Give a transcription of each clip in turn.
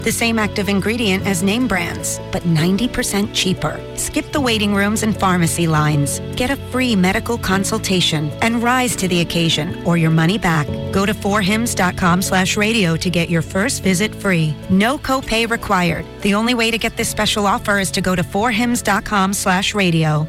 The same active ingredient as name brands, but 90% cheaper. Skip the waiting rooms and pharmacy lines. Get a free medical consultation and rise to the occasion or your money back. Go to forhims.com/radio to get your first visit free. No copay required. The only way to get this special offer is to go to forhims.com/radio.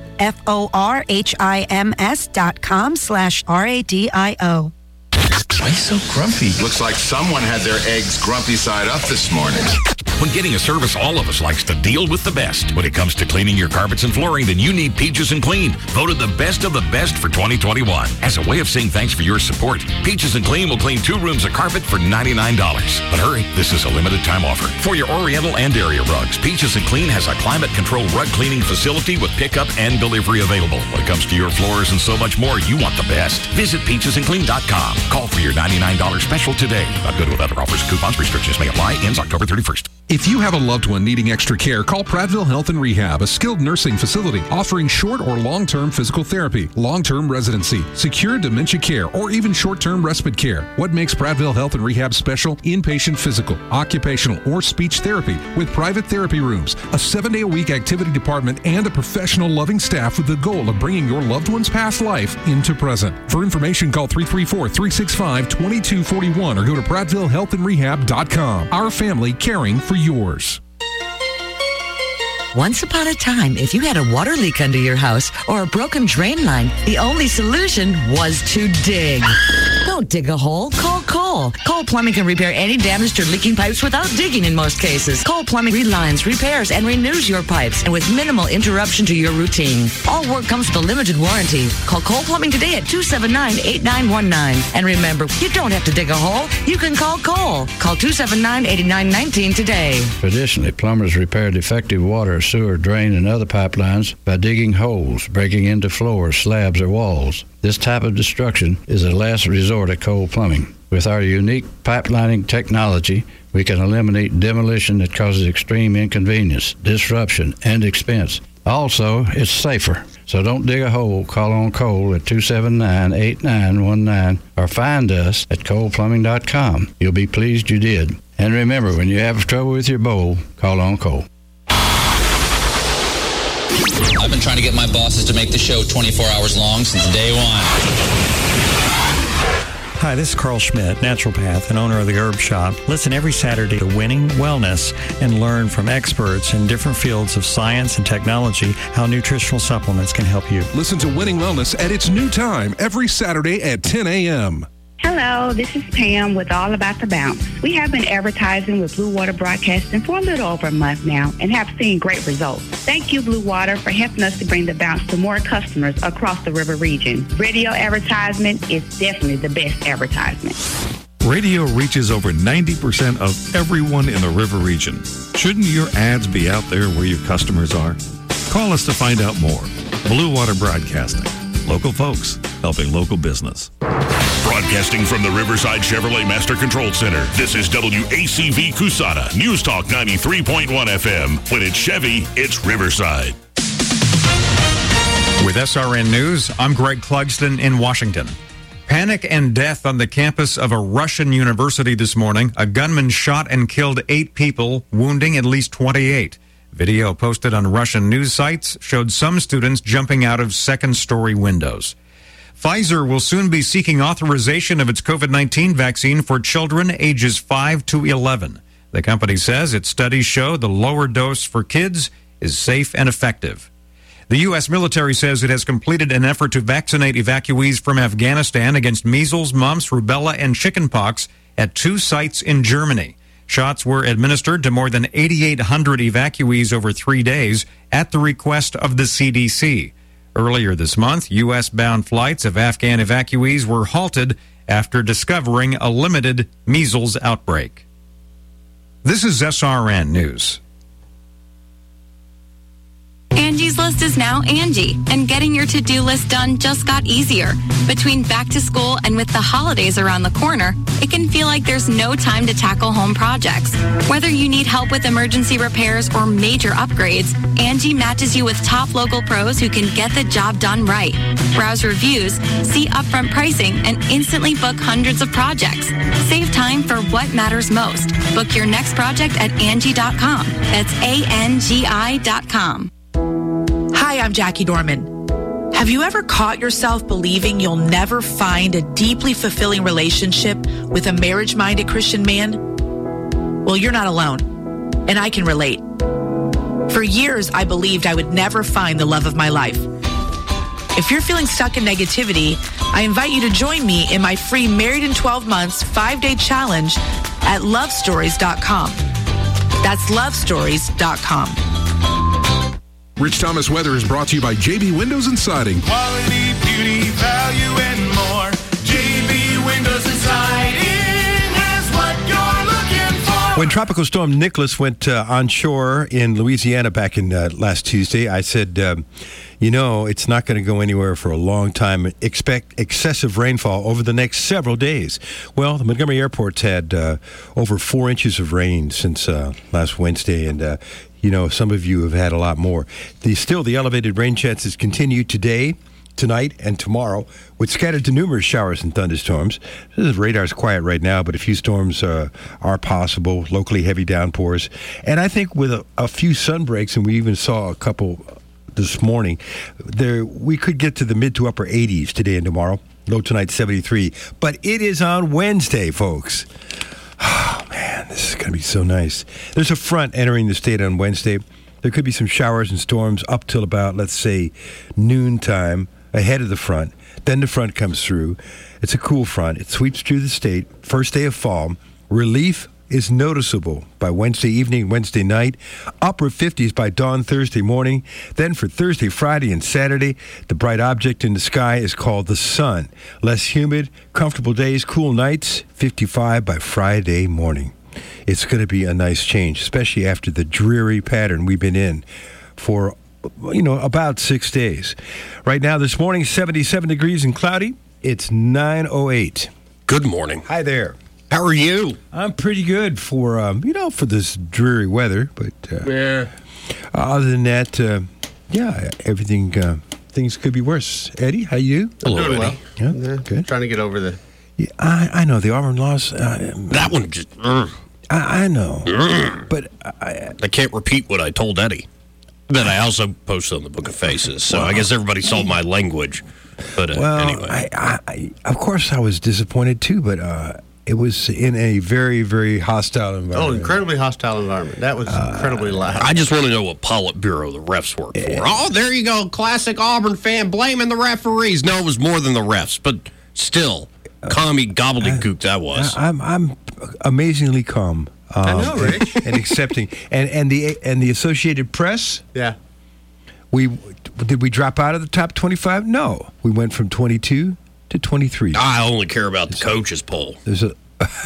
FORHIMS.com/RADIO. Why so grumpy? Looks like someone had their eggs grumpy side up this morning. When getting a service, all of us likes to deal with the best. When it comes to cleaning your carpets and flooring, then you need Peaches and Clean. Voted the best of the best for 2021. As a way of saying thanks for your support, Peaches and Clean will clean 2 rooms of carpet for $99. But hurry, this is a limited time offer. For your Oriental and area rugs, Peaches and Clean has a climate-controlled rug cleaning facility with pickup and delivery available. When it comes to your floors and so much more, you want the best. Visit peachesandclean.com. Call for your $99 special today. Not good with other offers. Coupons, restrictions may apply. Ends October 31st. If you have a loved one needing extra care, call Prattville Health and Rehab, a skilled nursing facility offering short or long-term physical therapy, long-term residency, secure dementia care, or even short-term respite care. What makes Prattville Health and Rehab special? Inpatient physical, occupational, or speech therapy with private therapy rooms, a 7-day-a-week activity department, and a professional, loving staff with the goal of bringing your loved one's past life into present. For information, call 334-365-2241 or go to PrattvilleHealthandRehab.com. Our family caring for yours. Once upon a time, if you had a water leak under your house or a broken drain line, the only solution was to dig. Don't dig a hole. Call Cole. Cole Plumbing can repair any damaged or leaking pipes without digging in most cases. Cole Plumbing relines, repairs, and renews your pipes, and with minimal interruption to your routine. All work comes with a limited warranty. Call Cole Plumbing today at 279-8919. And remember, you don't have to dig a hole. You can call Cole. Call 279-8919 today. Traditionally, plumbers repair defective water, sewer, drain, and other pipelines by digging holes, breaking into floors, slabs, or walls. This type of destruction is a last resort at Cole Plumbing. With our unique pipelining technology, we can eliminate demolition that causes extreme inconvenience, disruption, and expense. Also, it's safer. So don't dig a hole. Call on Cole at 279-8919 or find us at coleplumbing.com. You'll be pleased you did. And remember, when you have trouble with your bowl, call on Cole. I've been trying to get my bosses to make the show 24 hours long since day one. Hi, this is Carl Schmidt, naturopath and owner of the Herb Shop. Listen every Saturday to Winning Wellness and learn from experts in different fields of science and technology how nutritional supplements can help you. Listen to Winning Wellness at its new time every Saturday at 10 a.m. Hello, this is Pam with All About the Bounce. We have been advertising with Blue Water Broadcasting for a little over a month now and have seen great results. Thank you, Blue Water, for helping us to bring the bounce to more customers across the river region. Radio advertisement is definitely the best advertisement. Radio reaches over 90% of everyone in the river region. Shouldn't your ads be out there where your customers are? Call us to find out more. Blue Water Broadcasting. Local folks helping local business. Broadcasting from the Riverside Chevrolet Master Control Center, this is WACV Cusana, News Talk 93.1 FM. When it's Chevy, it's Riverside. With SRN News, I'm Greg Clugston in Washington. Panic and death on the campus of a Russian university this morning. A gunman shot and killed 8 people, wounding at least 28. Video posted on Russian news sites showed some students jumping out of second-story windows. Pfizer will soon be seeking authorization of its COVID-19 vaccine for children ages 5 to 11. The company says its studies show the lower dose for kids is safe and effective. The U.S. military says it has completed an effort to vaccinate evacuees from Afghanistan against measles, mumps, rubella, and chickenpox at 2 sites in Germany. Shots were administered to more than 8,800 evacuees over 3 days at the request of the CDC. Earlier this month, U.S.-bound flights of Afghan evacuees were halted after discovering a limited measles outbreak. This is SRN News. Angie's list is now Angie, and getting your to-do list done just got easier. Between back to school and with the holidays around the corner, it can feel like there's no time to tackle home projects. Whether you need help with emergency repairs or major upgrades, Angie matches you with top local pros who can get the job done right. Browse reviews, see upfront pricing, and instantly book hundreds of projects. Save time for what matters most. Book your next project at Angie.com. That's ANGI.com. Hi, I'm Jackie Dorman. Have you ever caught yourself believing you'll never find a deeply fulfilling relationship with a marriage-minded Christian man? Well, you're not alone, and I can relate. For years, I believed I would never find the love of my life. If you're feeling stuck in negativity, I invite you to join me in my free Married in 12 Months 5-day challenge at lovestories.com. That's lovestories.com. Rich Thomas Weather is brought to you by JB Windows and Siding. Quality, beauty, value, and more. JB Windows and Siding has what you're looking for. When Tropical Storm Nicholas went onshore in Louisiana back in last Tuesday, I said, it's not going to go anywhere for a long time. Expect excessive rainfall over the next several days. Well, the Montgomery Airport's had over 4 inches of rain since last Wednesday, and some of you have had a lot more. The elevated rain chances continue today, tonight, and tomorrow, with scattered to numerous showers and thunderstorms. The radar's quiet right now, but a few storms are possible, locally heavy downpours. And I think with a few sun breaks, and we even saw a couple this morning, we could get to the mid to upper 80s today and tomorrow. Low tonight, 73. But it is on Wednesday, folks. Oh, man, this is going to be so nice. There's a front entering the state on Wednesday. There could be some showers and storms up till about, let's say, noontime ahead of the front. Then the front comes through. It's a cool front. It sweeps through the state. First day of fall. Relief is noticeable by Wednesday evening, Wednesday night. Upper 50s by dawn Thursday morning. Then for Thursday, Friday, and Saturday, the bright object in the sky is called the sun. Less humid, comfortable days, cool nights, 55 by Friday morning. It's going to be a nice change, especially after the dreary pattern we've been in for, about 6 days. Right now, this morning, 77 degrees and cloudy. It's 9:08. Good morning. Hi there. How are you? I'm pretty good for for this dreary weather, but other than that, everything things could be worse. Eddie, how you? Hello, doing Eddie. Well. Yeah, good. Trying to get over the. Yeah, I know the Auburn loss. That one just. I know, but I can't repeat what I told Eddie. That I also posted on the Book of Faces, so I guess everybody saw my language. But anyway, I of course I was disappointed too, but. It was in a very, very hostile environment. Oh, incredibly hostile environment. That was incredibly loud. I just want to know what Politburo the refs work for. Oh, there you go. Classic Auburn fan blaming the referees. No, it was more than the refs, but still, commie gobbledygook that was. I'm amazingly calm. I know, Rich. And accepting. And the Associated Press? Yeah. Did we drop out of the top 25? No. We went from 22 to 23. I only care about the coaches poll. There's a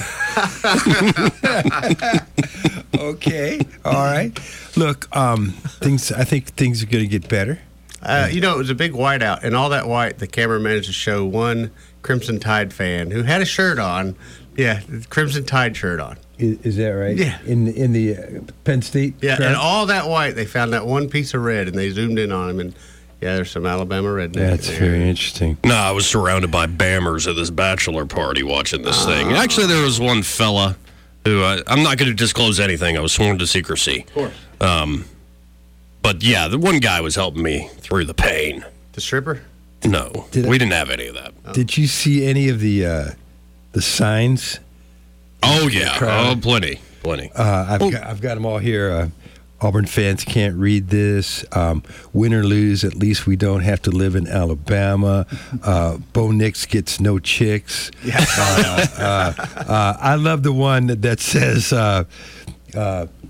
okay, all right. Look, I think things are going to get better. It was a big whiteout, and all that white, the camera managed to show one Crimson Tide fan who had a shirt on. Yeah, Crimson Tide shirt on. Is that right? Yeah. In the Penn State. Yeah, track? and all that white, they found that one piece of red, and they zoomed in on him, and there's some Alabama redneck. That's very interesting. No, I was surrounded by bammers at this bachelor party watching this thing. Actually, there was one fella who I'm not going to disclose anything. I was sworn to secrecy. Of course. But yeah, the one guy was helping me through the pain. The stripper? No, we didn't have any of that. Did you see any of the signs? Oh yeah, plenty. I've got them all here. Auburn fans can't read this. Win or lose, at least we don't have to live in Alabama. Bo Nix gets no chicks. I love the one that says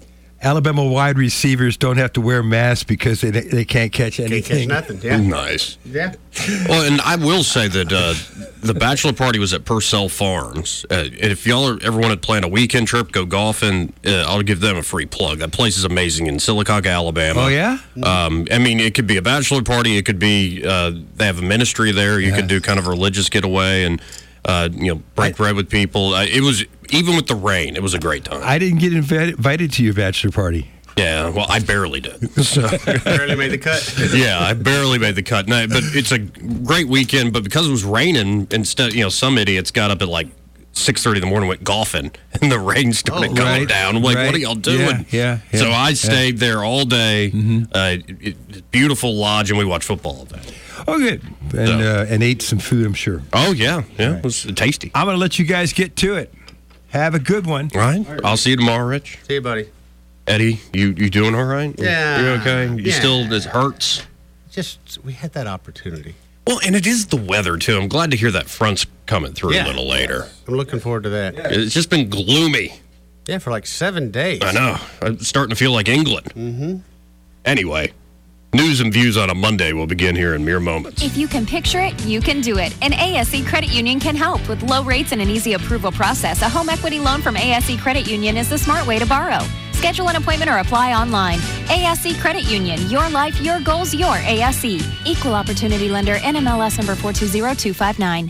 Alabama wide receivers don't have to wear masks because they can't catch anything. Can't catch nothing, yeah. Nice. Yeah. Well, and I will say that the bachelor party was at Purcell Farms. If y'all ever want to plan a weekend trip, go golfing, I'll give them a free plug. That place is amazing in Sylacauga, Alabama. Oh, yeah? I mean, it could be a bachelor party. It could be, they have a ministry there. You could do kind of a religious getaway and, break bread with people. It was, even with the rain, it was a great time. I didn't get invited to your bachelor party. Yeah, well, I barely did. So. Barely made the cut. Yeah, I barely made the cut. No, but it's a great weekend. But because it was raining, instead, some idiots got up at like 6:30 in the morning, went golfing, and the rain started coming down. I'm like, what are y'all doing? Yeah. So I stayed there all day. Beautiful lodge, and we watched football all day. Oh, good. And ate some food, I'm sure. Oh, yeah. It was tasty. I'm going to let you guys get to it. Have a good one. All right. I'll see you tomorrow, Rich. See you, buddy. Eddie, you doing all right? Yeah. You okay? You still, this hurts? Just, we had that opportunity. Well, and it is the weather, too. I'm glad to hear that front's coming through a little later. I'm looking forward to that. It's just been gloomy. Yeah, for like 7 days. I know. I'm starting to feel like England. Mm-hmm. Anyway, news and views on a Monday will begin here in mere moments. If you can picture it, you can do it. And ASE Credit Union can help. With low rates and an easy approval process, a home equity loan from ASE Credit Union is the smart way to borrow. Schedule an appointment or apply online. ASE Credit Union. Your life, your goals, your ASE. Equal Opportunity Lender. NMLS number 420259.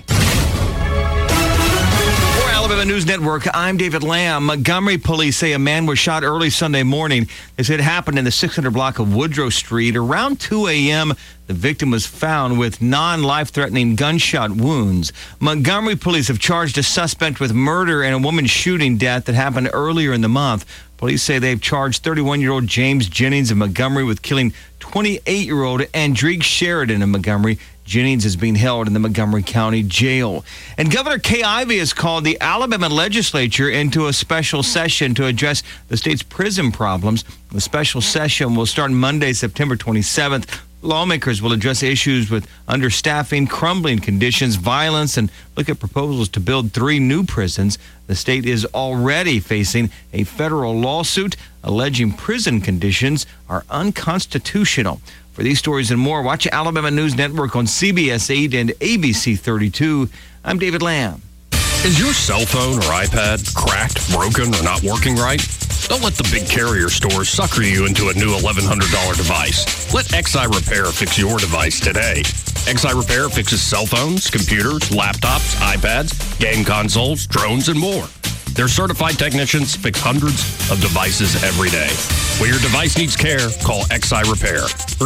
For Alabama News Network, I'm David Lamb. Montgomery police say a man was shot early Sunday morning. They said it happened in the 600 block of Woodrow Street. Around 2 a.m., the victim was found with non-life-threatening gunshot wounds. Montgomery police have charged a suspect with murder and a woman shooting death that happened earlier in the month. Police say they've charged 31-year-old James Jennings of Montgomery with killing 28-year-old Andrique Sheridan of Montgomery. Jennings is being held in the Montgomery County Jail. And Governor Kay Ivey has called the Alabama legislature into a special session to address the state's prison problems. The special session will start Monday, September 27th. Lawmakers will address issues with understaffing, crumbling conditions, violence, and look at proposals to build 3 new prisons. The state is already facing a federal lawsuit alleging prison conditions are unconstitutional. For these stories and more, watch Alabama News Network on CBS 8 and ABC 32. I'm David Lamb. Is your cell phone or iPad cracked, broken, or not working right? Don't let the big carrier stores sucker you into a new $1,100 device. Let XI Repair fix your device today. XI Repair fixes cell phones, computers, laptops, iPads, game consoles, drones, and more. Their certified technicians fix hundreds of devices every day. When your device needs care, call XI Repair,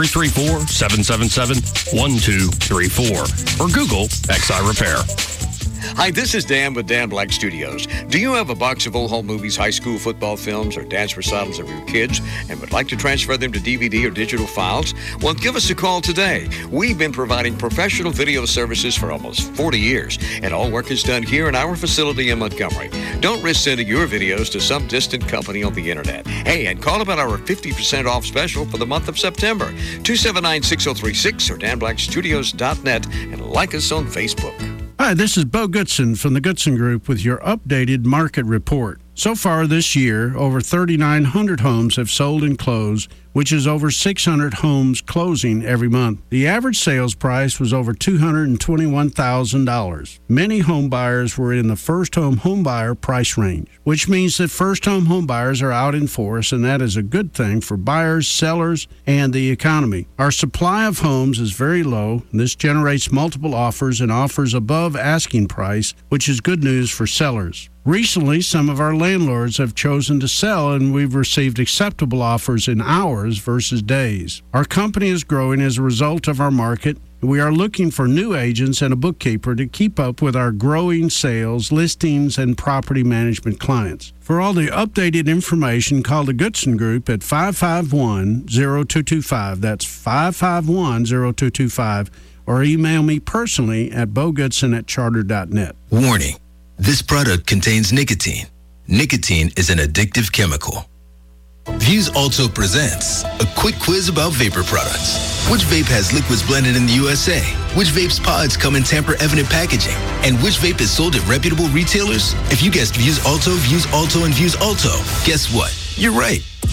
334-777-1234, or Google XI Repair. Hi, this is Dan with Dan Black Studios. Do you have a box of old home movies, high school football films, or dance recitals of your kids and would like to transfer them to DVD or digital files? Well, give us a call today. We've been providing professional video services for almost 40 years, and all work is done here in our facility in Montgomery. Don't risk sending your videos to some distant company on the internet. Hey, and call about our 50% off special for the month of September. 279-6036 or danblackstudios.net, and like us on Facebook. Hi, this is Bo Goodson from the Goodson Group with your updated market report. So far this year, over 3,900 homes have sold and closed, which is over 600 homes closing every month. The average sales price was over $221,000. Many home buyers were in the first-home home buyer price range, which means that first-home home buyers are out in force, and that is a good thing for buyers, sellers, and the economy. Our supply of homes is very low, and this generates multiple offers and offers above asking price, which is good news for sellers. Recently, some of our landlords have chosen to sell, and we've received acceptable offers in hours versus days. Our company is growing as a result of our market. We are looking for new agents and a bookkeeper to keep up with our growing sales, listings, and property management clients. For all the updated information, call the Goodson Group at 551-0225. That's 551-0225. Or email me personally at bogoodson@charter.net. Warning. This product contains nicotine. Nicotine is an addictive chemical. Views also presents a quick quiz about vapor products. Which vape has liquids blended in the USA? Which vape's pods come in tamper-evident packaging? And which vape is sold at reputable retailers? If you guessed Views Alto, and Views Alto, guess what? You're right.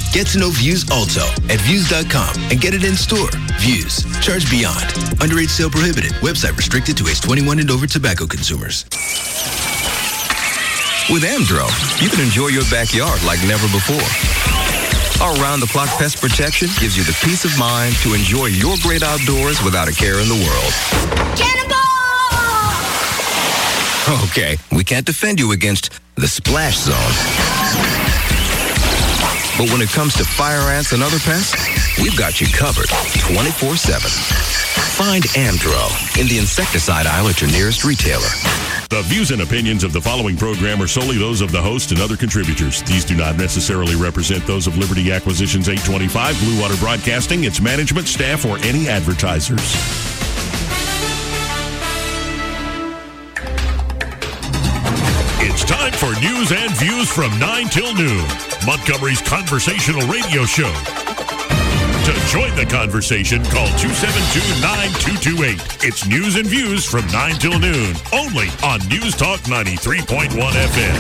Get to know Views Alto at Views.com and get it in store. Views. Charge beyond. Underage sale prohibited. Website restricted to age 21 and over tobacco consumers. With Amdro, you can enjoy your backyard like never before. Our round-the-clock pest protection gives you the peace of mind to enjoy your great outdoors without a care in the world. Cannonball! Okay, we can't defend you against the splash zone. But when it comes to fire ants and other pests, we've got you covered 24/7. Find Amdro in the insecticide aisle at your nearest retailer. The views and opinions of the following program are solely those of the host and other contributors. These do not necessarily represent those of Liberty Acquisitions 825, Blue Water Broadcasting, its management, staff, or any advertisers. It's time for News and Views from 9 till noon, Montgomery's conversational radio show. To join the conversation, call 272-9228. It's News and Views from 9 till noon, only on News Talk 93.1 FM.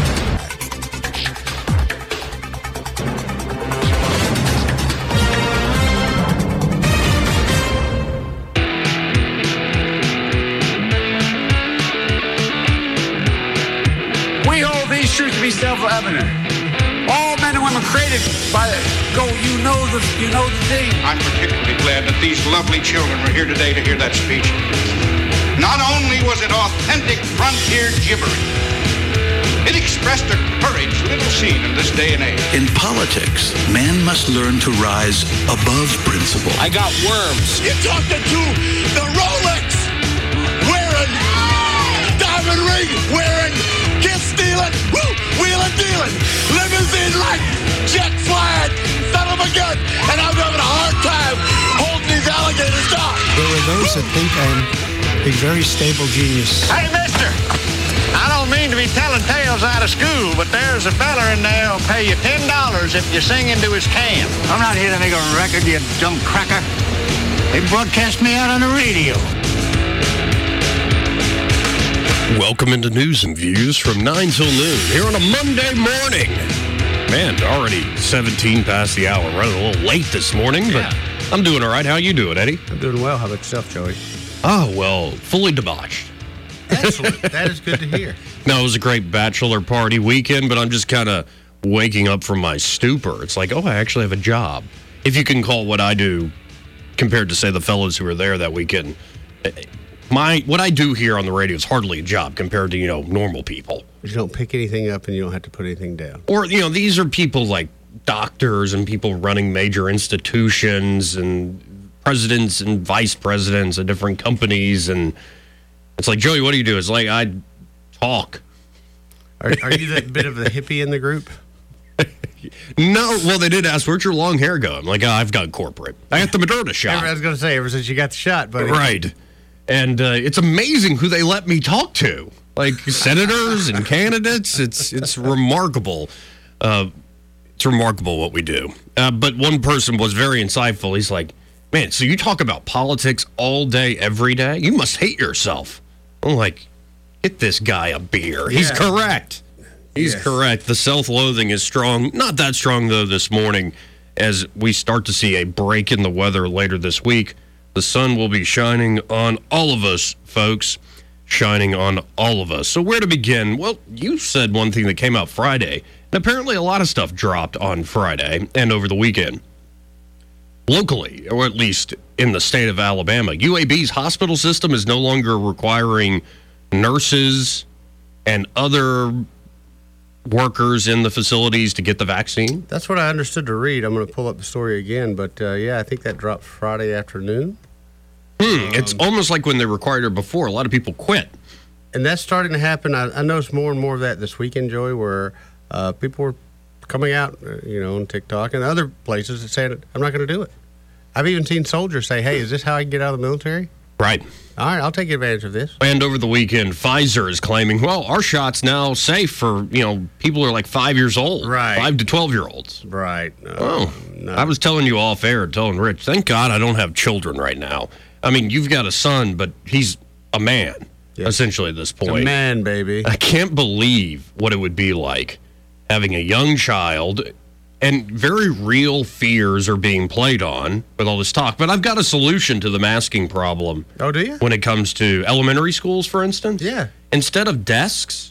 We hold these truths to be self-evident. All men and women created by you know the thing. I'm particularly glad that these lovely children were here today to hear that speech. Not only was it authentic frontier gibberish, it expressed a courage little seen in this day and age. In politics, man must learn to rise above principle. I got worms. You're talking to the Rolex wearing, diamond ring wearing, kiss stealing, wheeling dealing, limousine like, jet flying, son of a gun, and I'm having a hard time holding these alligators down. There are those that think I'm a very stable genius. Hey, mister, I don't mean to be telling tales out of school, but there's a fella in there who'll pay you $10 if you sing into his can. I'm not here to make a record, you dumb cracker. They broadcast me out on the radio. Welcome into News and Views from 9 till noon here on a Monday morning. Man, already 17 past the hour. Running a little late this morning, but I'm doing all right. How you doing, Eddie? I'm doing well. How about yourself, Joey? Oh, well, fully debauched. Excellent. That is good to hear. No, it was a great bachelor party weekend, but I'm just kind of waking up from my stupor. It's like, oh, I actually have a job. If you can call what I do compared to, say, the fellows who were there that weekend. What I do here on the radio is hardly a job compared to, normal people. You don't pick anything up and you don't have to put anything down. Or, these are people like doctors and people running major institutions and presidents and vice presidents of different companies. And it's like, Joey, what do you do? It's like, I talk. Are you that bit of the hippie in the group? No. Well, they did ask, where'd your long hair go? I'm like, I've got corporate. I got the Moderna shot. I was going to say, ever since you got the shot, buddy. Right. And it's amazing who they let me talk to, like senators and candidates. It's remarkable. It's remarkable what we do. But one person was very insightful. He's like, man, so you talk about politics all day, every day? You must hate yourself. I'm like, get this guy a beer. Yeah. He's correct. He's correct. The self-loathing is strong. Not that strong, though, this morning as we start to see a break in the weather later this week. The sun will be shining on all of us, folks, shining on all of us. So where to begin? Well, you said one thing that came out Friday, and apparently a lot of stuff dropped on Friday and over the weekend. Locally, or at least in the state of Alabama, UAB's hospital system is no longer requiring nurses and other workers in the facilities to get the vaccine. That's what I understood to read. I'm going to pull up the story again, but I think that dropped Friday afternoon. It's almost like when they required it before. A lot of people quit. And that's starting to happen. I noticed more and more of that this weekend, Joey, where people were coming out, on TikTok and other places and saying, I'm not going to do it. I've even seen soldiers say, hey, is this how I can get out of the military? Right. All right, I'll take advantage of this. And over the weekend, Pfizer is claiming, well, our shot's now safe for, people who are like 5 years old. Right. 5 to 12-year-olds. Right. No. I was telling you off air, telling Rich, thank God I don't have children right now. I mean, you've got a son, but he's a man, essentially, at this point. It's a man, baby. I can't believe what it would be like having a young child And very real fears are being played on with all this talk. But I've got a solution to the masking problem. Oh, do you? When it comes to elementary schools, for instance? Yeah. Instead of desks,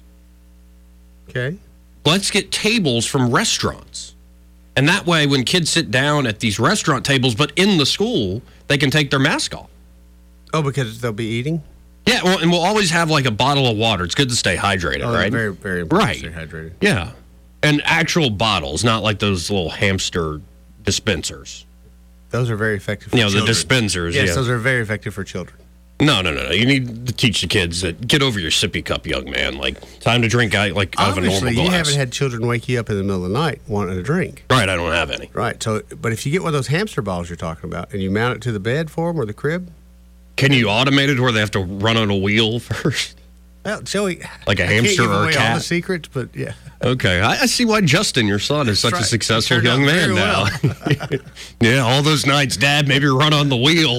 okay, let's get tables from restaurants. And that way, when kids sit down at these restaurant tables, but in the school, they can take their mask off. Oh, because they'll be eating? Yeah, well, and we'll always have like a bottle of water. It's good to stay hydrated, right? Very, very important right. to stay hydrated. Yeah. And actual bottles, not like those little hamster dispensers. Those are very effective for the children. dispensers, Yes, yeah. those are very effective for children. No. You need to teach the kids that get over your sippy cup, young man. Like, time to drink out of a normal Obviously, glass. you haven't had children wake you up in the middle of the night wanting a drink. Right, I don't have any. Right, so, but if you get one of those hamster balls you're talking about and you mount it to the bed for them or the crib. Can you automate it where they have to run on a wheel first? Well, Joey. Like a I can't hamster give or a away cat? all the secrets, but yeah. Okay, I see why Justin, your son, is such a right. successful Turned young out man very now. Yeah, all those nights, Dad, maybe run on the wheel.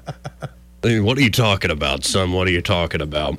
What are you talking about, son? What are you talking about?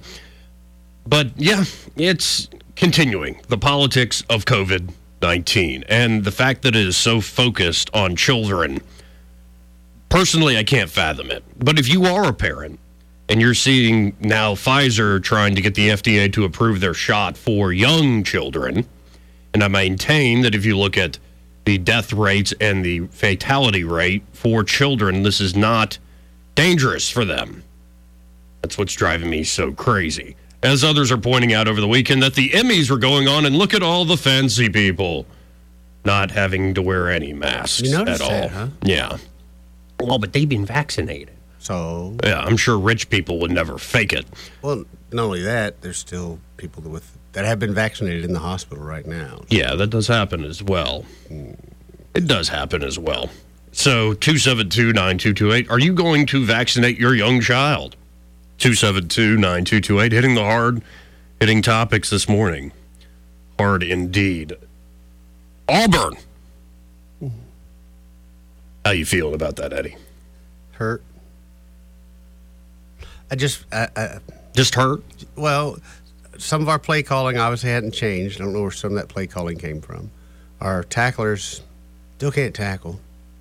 But yeah, it's continuing. The politics of COVID-19 and the fact that it is so focused on children. Personally, I can't fathom it. But if you are a parent and you're seeing now Pfizer trying to get the FDA to approve their shot for young children, and I maintain that if you look at the death rates and the fatality rate for children, this is not dangerous for them. That's what's driving me so crazy. As others are pointing out over the weekend that the Emmys were going on, and look at all the fancy people not having to wear any masks You noticed at all. that, huh? Yeah. Well, but they've been vaccinated. So Yeah, I'm sure rich people would never fake it. well, not only that, there's still people that have been vaccinated in the hospital right now. Yeah, that does happen as well. It does happen as well. So, 272-9228, are you going to vaccinate your young child? 272-9228, hitting the hard-hitting topics this morning. Hard indeed. Auburn. How you feeling about that, Eddie? Hurt. Just hurt? Well, some of our play calling obviously hadn't changed. I don't know where some of that play calling came from. Our tacklers still can't tackle.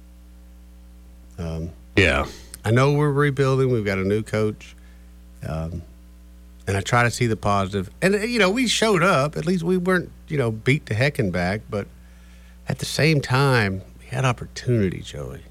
Yeah. I know we're rebuilding. We've got a new coach. And I try to see the positive. And, we showed up. At least we weren't, beat the heckin' back. But at the same time, we had opportunity, Joey.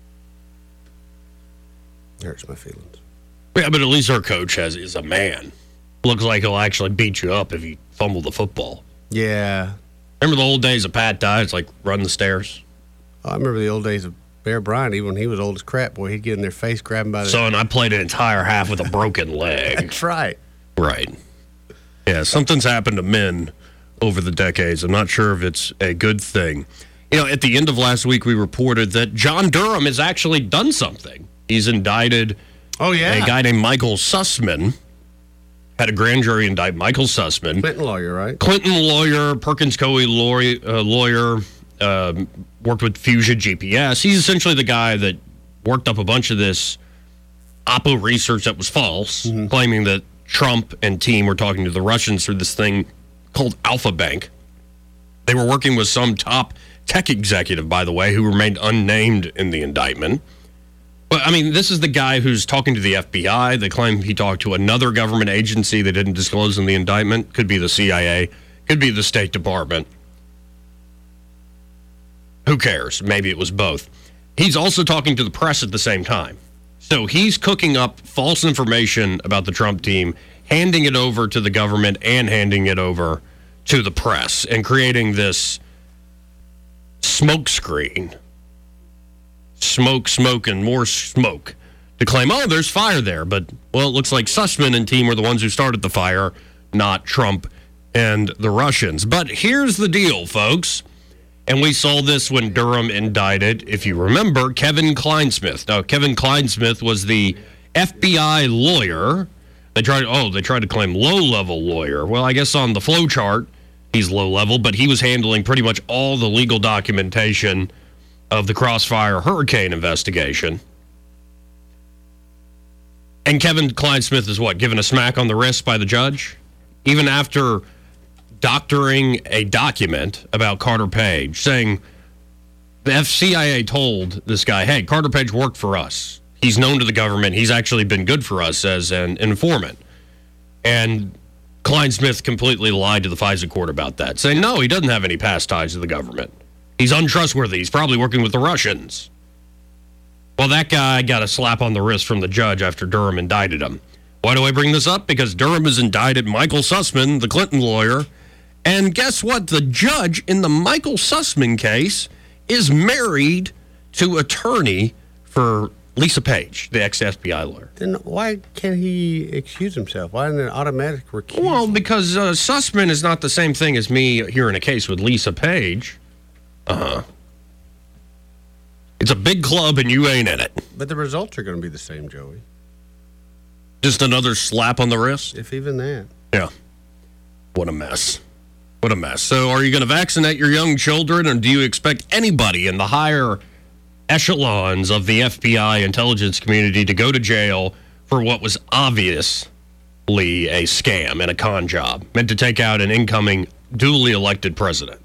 It hurts my feelings. Yeah, but at least our coach is a man. Looks like he'll actually beat you up if you fumble the football. Yeah. Remember the old days of Pat Dye? It's like run the stairs. I remember the old days of Bear Bryant. Even when he was old as crap, boy, he'd get in their face, grab him by the... Son, I played an entire half with a broken leg. That's right. Right. Yeah, something's happened to men over the decades. I'm not sure if it's a good thing. At the end of last week, we reported that John Durham has actually done something. He's indicted a guy named Michael Sussman. Had a grand jury indict Michael Sussman. Clinton lawyer, right? Clinton lawyer, Perkins Coie lawyer, worked with Fusion GPS. He's essentially the guy that worked up a bunch of this Oppo research that was false, claiming that Trump and team were talking to the Russians through this thing called Alpha Bank. They were working with some top tech executive, by the way, who remained unnamed in the indictment. But, this is the guy who's talking to the FBI. They claim he talked to another government agency they didn't disclose in the indictment. Could be the CIA. Could be the State Department. Who cares? Maybe it was both. He's also talking to the press at the same time. So he's cooking up false information about the Trump team, handing it over to the government and handing it over to the press, and creating this smokescreen. Smoke, and more smoke to claim, there's fire there. But, it looks like Sussman and team were the ones who started the fire, not Trump and the Russians. But here's the deal, folks. And we saw this when Durham indicted, if you remember, Kevin Kleinsmith. Now, Kevin Kleinsmith was the FBI lawyer. They tried to claim low-level lawyer. Well, I guess on the flow chart, he's low-level, but he was handling pretty much all the legal documentation of the Crossfire hurricane investigation. And Kevin Kleinsmith is given a smack on the wrist by the judge? Even after doctoring a document about Carter Page, saying the CIA told this guy, hey, Carter Page worked for us. He's known to the government. He's actually been good for us as an informant. And Klein-Smith completely lied to the FISA court about that, saying, no, he doesn't have any past ties to the government. He's untrustworthy. He's probably working with the Russians. Well, that guy got a slap on the wrist from the judge after Durham indicted him. Why do I bring this up? Because Durham has indicted Michael Sussman, the Clinton lawyer. And guess what? The judge in the Michael Sussman case is married to attorney for Lisa Page, the ex-FBI lawyer. Then why can't he excuse himself? Why isn't it automatic recusal? Well, because Sussman is not the same thing as me hearing a case with Lisa Page. It's a big club and you ain't in it. But the results are going to be the same, Joey. Just another slap on the wrist? If even that. Yeah. What a mess. What a mess. So are you going to vaccinate your young children, or do you expect anybody in the higher echelons of the FBI intelligence community to go to jail for what was obviously a scam and a con job meant to take out an incoming duly elected president?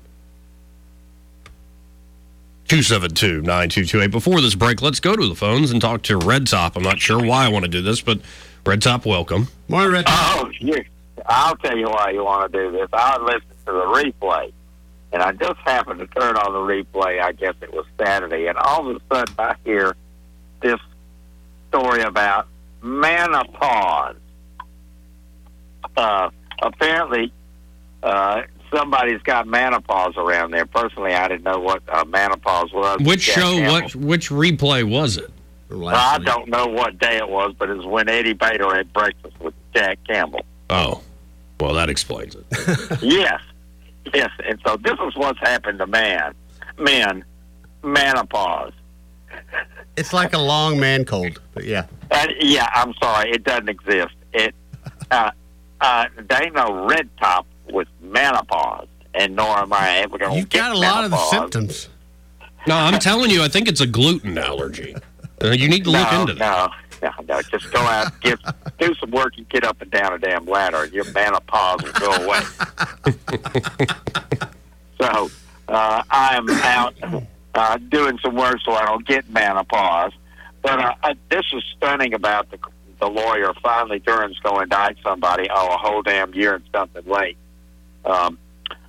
272-9228. Before this break, let's go to the phones and talk to Red Top. I'm not sure why I want to do this, but Red Top, welcome. Morning, Red Top. Oh, I'll tell you why you want to do this. I listened to the replay, and I just happened to turn on the replay. I guess it was Saturday, and all of a sudden I hear this story about menopause. Apparently, somebody's got menopause around there. Personally, I didn't know what menopause was. Which show, which replay was it? I don't know what day it was, but it was when Eddie Bader had breakfast with Jack Campbell. Oh, well, that explains it. Yes. And so this is what's happened to men, menopause. It's like a long man cold, but yeah. Yeah, I'm sorry, it doesn't exist. There ain't no Red Top with menopause, and nor am I ever going to You've got a lot of the symptoms. No, I'm telling you, I think it's a gluten allergy. You need to look into that. No, just go out, do some work, and get up and down a damn ladder, and your menopause will go away. So, I'm out doing some work so I don't get menopause. But this is stunning about the lawyer. Finally, Durham's going to indict somebody, a whole damn year and something late. The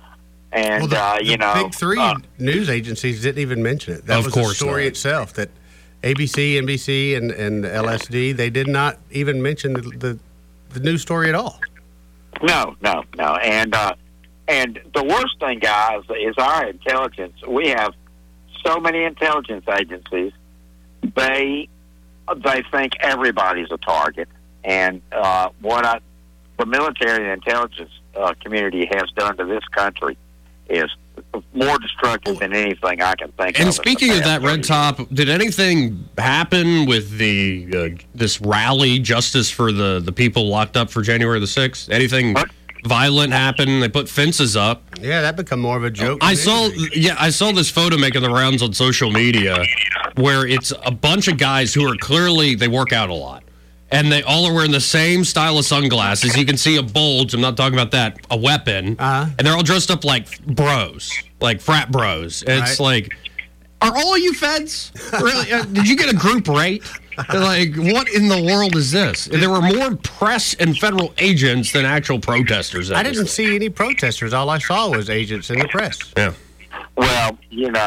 big three news agencies didn't even mention it. That was the story itself, that ABC, NBC, and LSD, they did not even mention the news story at all. No. And the worst thing, guys, is our intelligence. We have so many intelligence agencies. They think everybody's a target. And what the military and intelligence community has done to this country is more destructive than anything I can think of. And speaking of that, Red Top, did anything happen with this rally, Justice for the People locked up for January the 6th? Anything violent happen? They put fences up. Yeah, that become more of a joke. I saw this photo making the rounds on social media where it's a bunch of guys who are clearly, they work out a lot. And they all are wearing the same style of sunglasses. You can see a bulge. I'm not talking about that. A weapon. And they're all dressed up like bros, like frat bros. And it's like, are all you feds? Really? Did you get a group rate? Like, what in the world is this? There were more press and federal agents than actual protesters. I didn't see any protesters. All I saw was agents in the press. Yeah. Well,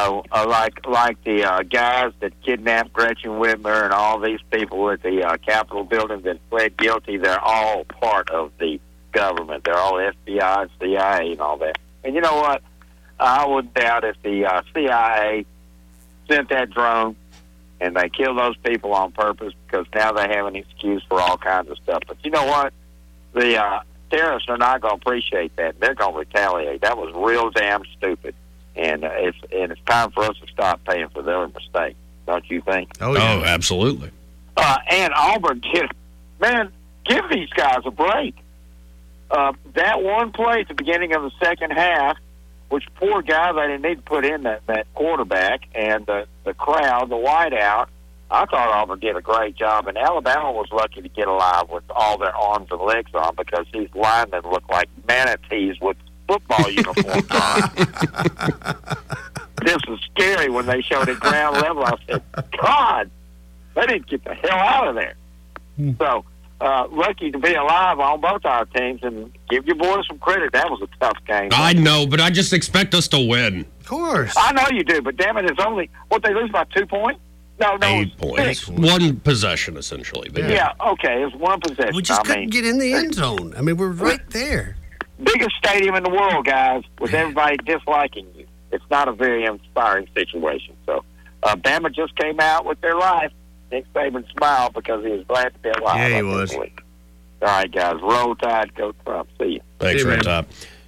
like the guys that kidnapped Gretchen Whitmer and all these people at the Capitol building that pled guilty, they're all part of the government. They're all FBI, CIA, and all that. And you know what? I wouldn't doubt if the CIA sent that drone and they killed those people on purpose, because now they have an excuse for all kinds of stuff. But you know what? The terrorists are not going to appreciate that. They're going to retaliate. That was real damn stupid. And it's time for us to stop paying for their mistakes, don't you think? Oh, absolutely. And Auburn give these guys a break. That one play at the beginning of the second half, which poor guy, they didn't need to put in that quarterback, and the crowd, the whiteout, I thought Auburn did a great job, and Alabama was lucky to get alive with all their arms and legs on, because these linemen look like manatees with football uniforms on. this was scary when they showed it ground level. I said, God, they didn't get the hell out of there. So, lucky to be alive on both our teams, and give your boys some credit. That was a tough game. I know, but I just expect us to win. Of course. I know you do, but damn it, it's only, they lose by 2 points? No, 8 points. 6. One possession, essentially. But Yeah, okay, it's one possession. We just couldn't get in the end zone. I mean, we're right there. Biggest stadium in the world, guys, with everybody disliking you. It's not a very inspiring situation. So, Bama just came out with their life. Nick Saban smiled because he was glad to be alive. Yeah, he was. All right, guys. Roll Tide, go Trump. See you. Thanks, Red Top.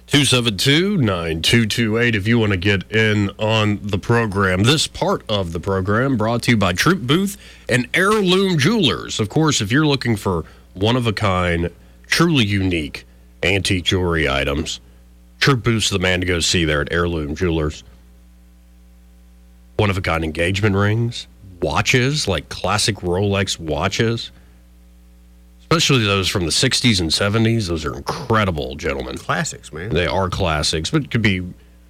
272-9228 if you want to get in on the program. This part of the program brought to you by Troop Booth and Heirloom Jewelers. Of course, if you're looking for one-of-a-kind, truly unique antique jewelry items, Troop Booth's the man to go see there at Heirloom Jewelers. One-of-a-kind engagement rings, watches, like classic Rolex watches, especially those from the 60s and 70s. Those are incredible, gentlemen. Classics, man. They are classics, but it could be,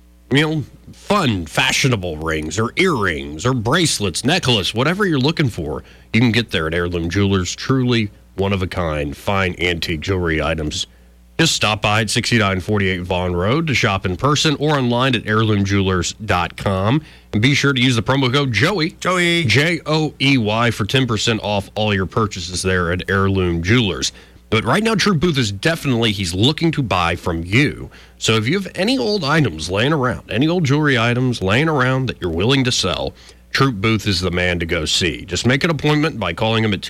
fun, fashionable rings or earrings or bracelets, necklace, whatever you're looking for. You can get there at Heirloom Jewelers. Truly one-of-a-kind, fine antique jewelry items. Just stop by at 6948 Vaughn Road to shop in person or online at heirloomjewelers.com. And be sure to use the promo code Joey. Joey. Joey for 10% off all your purchases there at Heirloom Jewelers. But right now, Troop Booth is he's looking to buy from you. So if you have any old items laying around, any old jewelry items laying around that you're willing to sell, Troop Booth is the man to go see. Just make an appointment by calling him at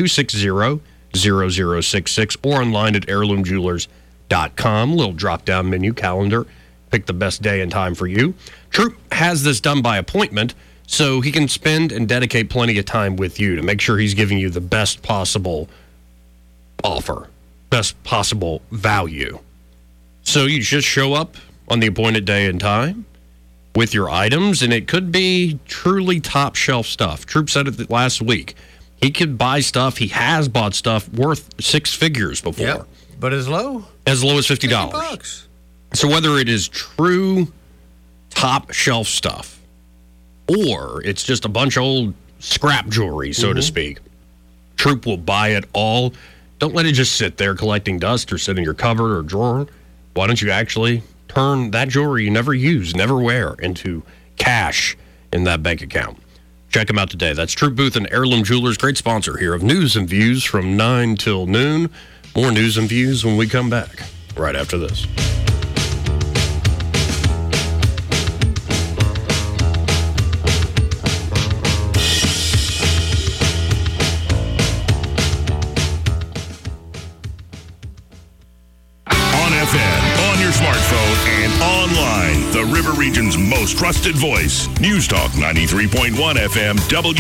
260-0066 or online at heirloomjewelers.com. Little drop-down menu calendar. Pick the best day and time for you. Troop has this done by appointment, so he can spend and dedicate plenty of time with you to make sure he's giving you the best possible offer, best possible value. So you just show up on the appointed day and time with your items, and it could be truly top-shelf stuff. Troop said it last week. He could buy stuff, he has bought stuff worth 6 figures before. Yep. But as low as $50. $50. So whether it is true top shelf stuff or it's just a bunch of old scrap jewelry, so to speak, Troop will buy it all. Don't let it just sit there collecting dust or sit in your cupboard or drawer. Why don't you actually turn that jewelry you never use, never wear, into cash in that bank account? Check them out today. That's Troop Booth and Heirloom Jewelers, great sponsor here of News and Views from 9 till noon. More news and views when we come back, right after this. On FM, on your smartphone, and online. The River Region's most trusted voice. News Talk 93.1 FM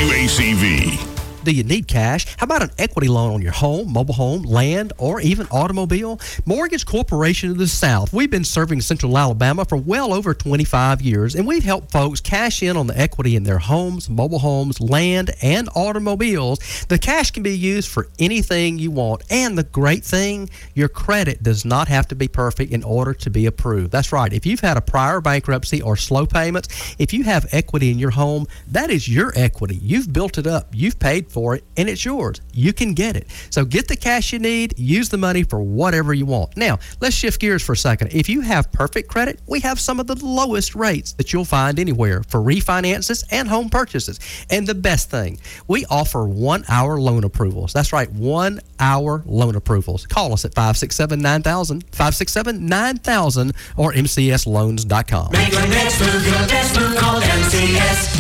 WACV. Do you need cash? How about an equity loan on your home, mobile home, land, or even automobile? Mortgage Corporation of the South. We've been serving Central Alabama for well over 25 years, and we've helped folks cash in on the equity in their homes, mobile homes, land, and automobiles. The cash can be used for anything you want, and the great thing, your credit does not have to be perfect in order to be approved. That's right. If you've had a prior bankruptcy or slow payments, if you have equity in your home, that is your equity. You've built it up. You've paid for it, and it's yours. You can get it. So get the cash you need, use the money for whatever you want. Now, let's shift gears for a second. If you have perfect credit, we have some of the lowest rates that you'll find anywhere for refinances and home purchases. And the best thing, we offer 1-hour loan approvals. That's right, 1-hour loan approvals. Call us at 567-9000, 567-9000, or mcsloans.com. Make your next move your best move. Call MCS.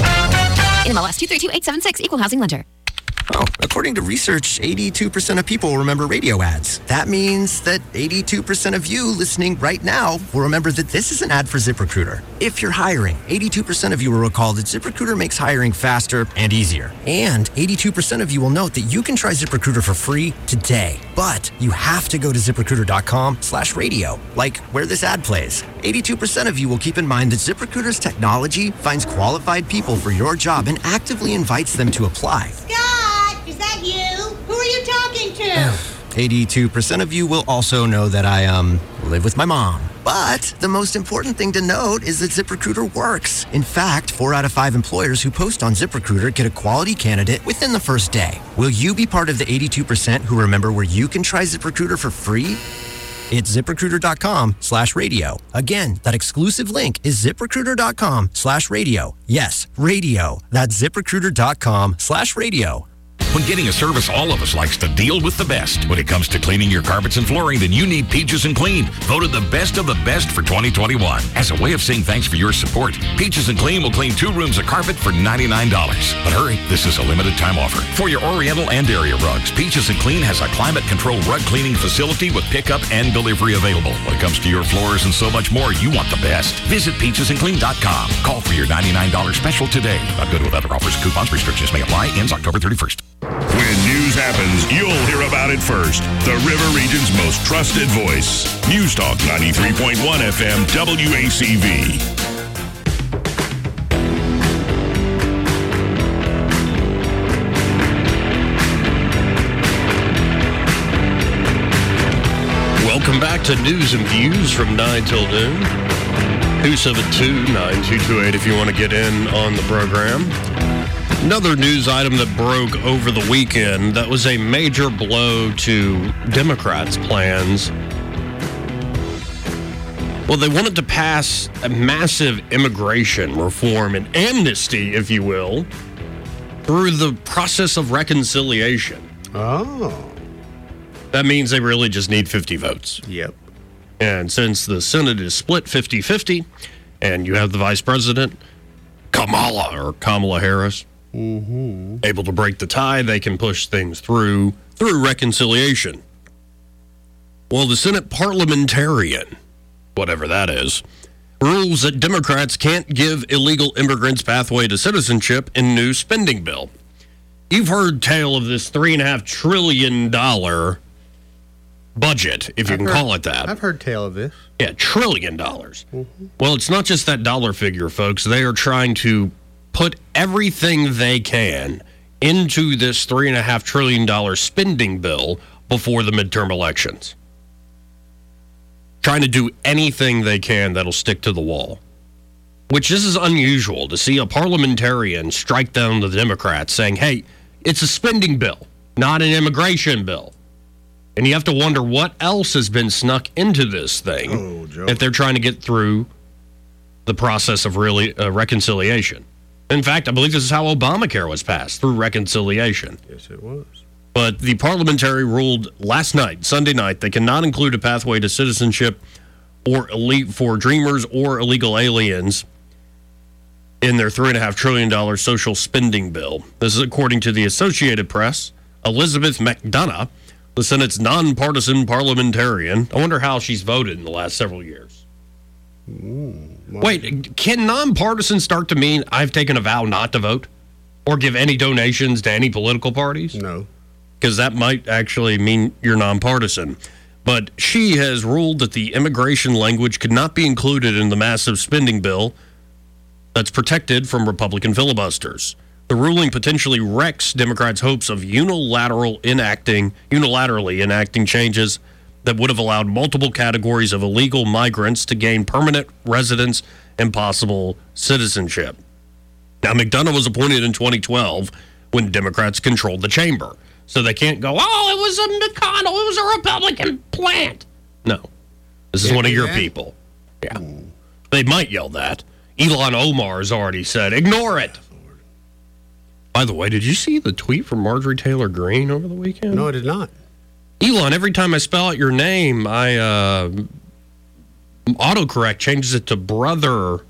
NMLS 232876, Equal Housing Lender. Oh, according to research, 82% of people remember radio ads. That means that 82% of you listening right now will remember that this is an ad for ZipRecruiter. If you're hiring, 82% of you will recall that ZipRecruiter makes hiring faster and easier. And 82% of you will note that you can try ZipRecruiter for free today. But you have to go to ZipRecruiter.com/radio, like where this ad plays. 82% of you will keep in mind that ZipRecruiter's technology finds qualified people for your job and actively invites them to apply. Is that you? Who are you talking to? 82% of you will also know that I live with my mom. But the most important thing to note is that ZipRecruiter works. In fact, 4 out of 5 employers who post on ZipRecruiter get a quality candidate within the first day. Will you be part of the 82% who remember where you can try ZipRecruiter for free? It's ZipRecruiter.com/radio. Again, that exclusive link is ZipRecruiter.com/radio. Yes, radio. That's ZipRecruiter.com/radio. When getting a service all of us likes to deal with the best. When it comes to cleaning your carpets and flooring, then you need Peaches and Clean. Voted the best of the best for 2021. As a way of saying thanks for your support, Peaches and Clean will clean 2 rooms of carpet for $99. But hurry, this is a limited time offer. For your Oriental and area rugs, Peaches and Clean has a climate-controlled rug cleaning facility with pickup and delivery available. When it comes to your floors and so much more, you want the best. Visit peachesandclean.com. Call for your $99 special today. Not good with other offers. Coupons, restrictions may apply. Ends October 31st. When news happens, you'll hear about it first. The River Region's most trusted voice. News Talk 93.1 FM WACV. Welcome back to News and Views from 9 till noon. 272-9228 if you want to get in on the program. Another news item that broke over the weekend that was a major blow to Democrats' plans. Well, they wanted to pass a massive immigration reform and amnesty, if you will, through the process of reconciliation. Oh. That means they really just need 50 votes. Yep. And since the Senate is split 50-50, and you have the Vice President, Kamala Harris, able to break the tie, they can push things through reconciliation. Well, the Senate parliamentarian, whatever that is, rules that Democrats can't give illegal immigrants pathway to citizenship in new spending bill. You've heard tale of this $3.5 trillion budget, if you can call it that. I've heard tale of this. Yeah, $1 trillion. Well, it's not just that dollar figure, folks. They are trying to put everything they can into this $3.5 trillion spending bill before the midterm elections. Trying to do anything they can that'll stick to the wall. Which this is unusual to see a parliamentarian strike down the Democrats saying, hey, it's a spending bill, not an immigration bill. And you have to wonder what else has been snuck into this thing if they're trying to get through the process of reconciliation. In fact, I believe this is how Obamacare was passed, through reconciliation. Yes, it was. But the parliamentary ruled last night, Sunday night, they cannot include a pathway to citizenship for Dreamers or illegal aliens in their $3.5 trillion social spending bill. This is according to the Associated Press. Elizabeth McDonough, the Senate's nonpartisan parliamentarian. I wonder how she's voted in the last several years. Wait, can nonpartisan start to mean I've taken a vow not to vote or give any donations to any political parties? No. Because that might actually mean you're nonpartisan. But she has ruled that the immigration language could not be included in the massive spending bill that's protected from Republican filibusters. The ruling potentially wrecks Democrats' hopes of unilaterally enacting changes that would have allowed multiple categories of illegal migrants to gain permanent residence and possible citizenship. Now, McDonough was appointed in 2012 when Democrats controlled the chamber. So they can't go, oh, it was a McConnell, it was a Republican plant. No. This is one of your people. Yeah. They might yell that. Ilhan Omar has already said, ignore it. By the way, did you see the tweet from Marjorie Taylor Greene over the weekend? No, I did not. Elon, every time I spell out your name, autocorrect changes it to Brother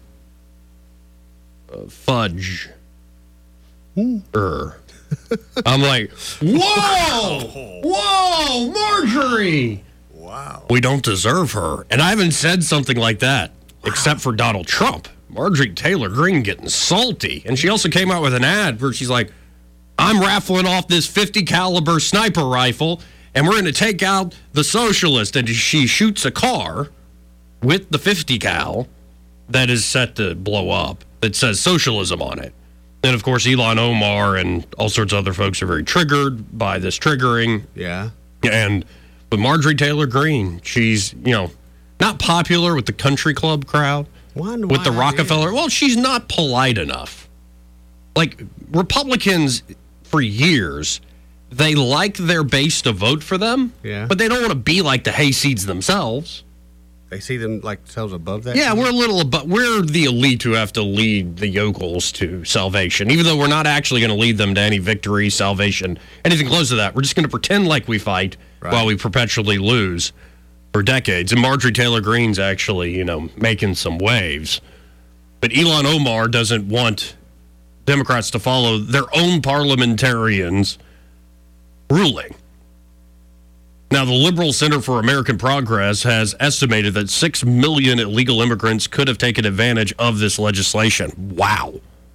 Fudge. I'm like, whoa, Marjorie. Wow. We don't deserve her. And I haven't said something like that, except for Donald Trump. Marjorie Taylor Greene getting salty. And she also came out with an ad where she's like, I'm raffling off this 50 caliber sniper rifle, and we're going to take out the socialist. And she shoots a car with the 50 cal that is set to blow up that says socialism on it. And, of course, Ilhan Omar and all sorts of other folks are very triggered by this triggering. Yeah. But Marjorie Taylor Greene, she's, not popular with the country club crowd, with the Rockefeller. Well, she's not polite enough. Like, Republicans, for years, they like their base to vote for them, but they don't want to be like the hayseeds themselves. They see themselves above that? Yeah, we're a little above. We're the elite who have to lead the yokels to salvation, even though we're not actually going to lead them to any victory, salvation, anything close to that. We're just going to pretend like we fight while we perpetually lose for decades. And Marjorie Taylor Greene's actually, making some waves. But Ilhan Omar doesn't want Democrats to follow their own parliamentarians' ruling. Now, the Liberal Center for American Progress has estimated that 6 million illegal immigrants could have taken advantage of this legislation. Wow.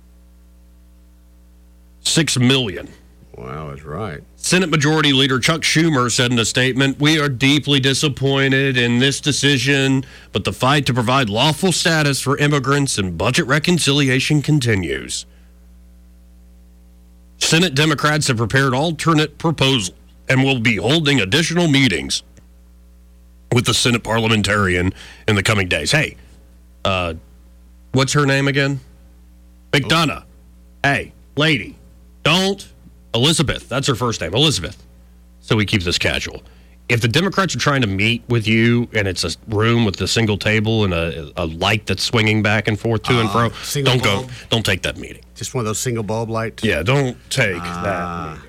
6 million. Wow, that's right. Senate Majority Leader Chuck Schumer said in a statement, "We are deeply disappointed in this decision, but the fight to provide lawful status for immigrants and budget reconciliation continues." Senate Democrats have prepared alternate proposals and will be holding additional meetings with the Senate parliamentarian in the coming days. Hey, what's her name again? McDonough. Hey, lady, don't. Elizabeth, that's her first name, Elizabeth. So we keep this casual. If the Democrats are trying to meet with you and it's a room with a single table and a light that's swinging back and forth to and fro, don't go. Don't take that meeting. Just one of those single bulb lights? Yeah, don't take that meeting.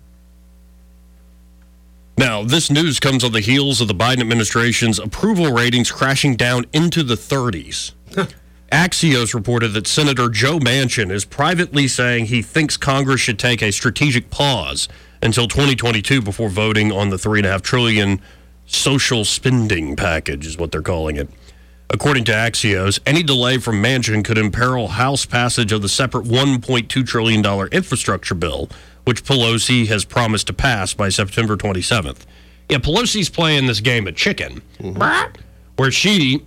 Now, this news comes on the heels of the Biden administration's approval ratings crashing down into the 30s. Axios reported that Senator Joe Manchin is privately saying he thinks Congress should take a strategic pause until 2022 before voting on the $3.5 trillion social spending package, is what they're calling it. According to Axios, any delay from Manchin could imperil House passage of the separate $1.2 trillion infrastructure bill, which Pelosi has promised to pass by September 27th. Yeah, Pelosi's playing this game of chicken, where she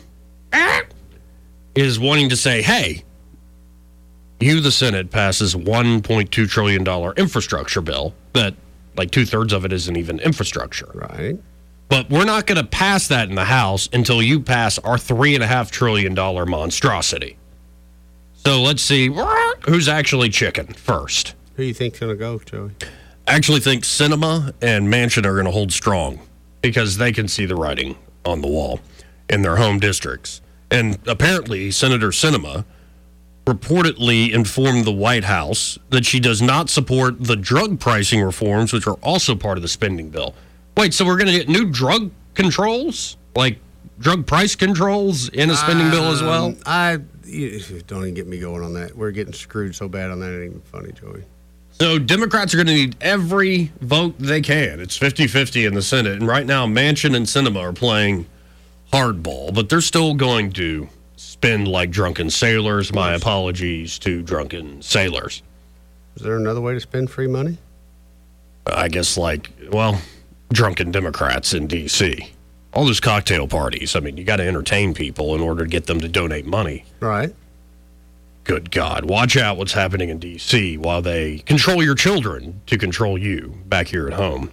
is wanting to say, hey, you, the Senate, passes $1.2 trillion infrastructure bill that, like, 2/3 of it isn't even infrastructure. Right. But we're not going to pass that in the House until you pass our $3.5 trillion monstrosity. So let's see who's actually chicken first. Who do you think's going to go, Joey? I actually think Sinema and Manchin are going to hold strong because they can see the writing on the wall in their home districts. And apparently, Senator Sinema reportedly informed the White House that she does not support the drug pricing reforms, which are also part of the spending bill. Wait, so we're going to get new drug controls? Like drug price controls in a spending bill as well? Don't even get me going on that. We're getting screwed so bad on that, it ain't even funny, Joey. So Democrats are going to need every vote they can. It's 50-50 in the Senate. And right now, Manchin and Sinema are playing hardball, but they're still going to spend like drunken sailors. My apologies to drunken sailors. Is there another way to spend free money? I guess drunken Democrats in D.C. All those cocktail parties. I mean, you got to entertain people in order to get them to donate money. Right. Good God. Watch out what's happening in D.C. while they control your children to control you back here at home.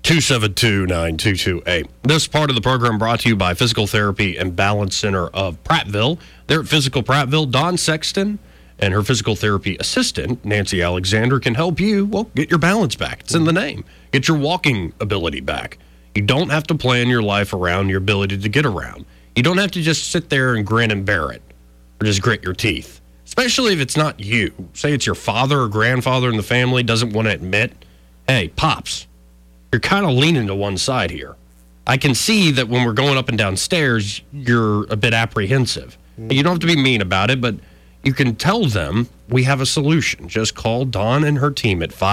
272-9228. This part of the program brought to you by Physical Therapy and Balance Center of Prattville. They're at Physical Prattville. Dawn Sexton and her physical therapy assistant, Nancy Alexander, can help you, get your balance back. It's in the name. Get your walking ability back. You don't have to plan your life around your ability to get around. You don't have to just sit there and grin and bear it or just grit your teeth, especially if it's not you. Say it's your father or grandfather in the family doesn't want to admit, hey, Pops, you're kind of leaning to one side here. I can see that when we're going up and down stairs, you're a bit apprehensive. You don't have to be mean about it, but you can tell them we have a solution. Just call Dawn and her team at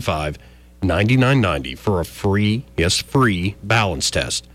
595-9990 for a free balance test.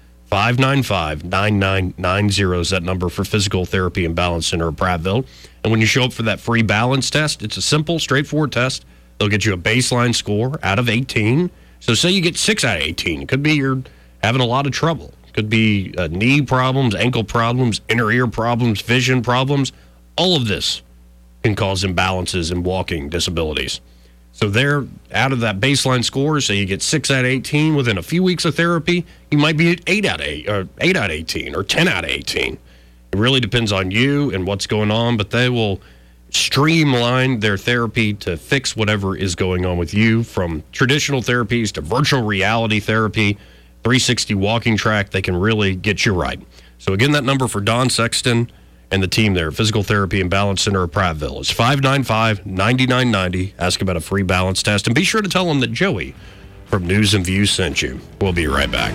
595-9990 is that number for Physical Therapy and Balance Center of Prattville. And when you show up for that free balance test, it's a simple, straightforward test. They'll get you a baseline score out of 18. So say you get 6 out of 18. It could be you're having a lot of trouble. It could be knee problems, ankle problems, inner ear problems, vision problems. All of this can cause imbalances and walking disabilities. So they're out of that baseline score. So you get 6 out of 18 within a few weeks of therapy. You might be at 8 out of 18, or 10 out of 18. It really depends on you and what's going on, but they will streamline their therapy to fix whatever is going on with you, from traditional therapies to virtual reality therapy, 360 walking track. They can really get you right. So again, that number for Don Sexton and the team there, Physical Therapy and Balance Center of Prattville, is 595-9990. Ask about a free balance test, and be sure to tell them that Joey from News and Views sent you. We'll be right back.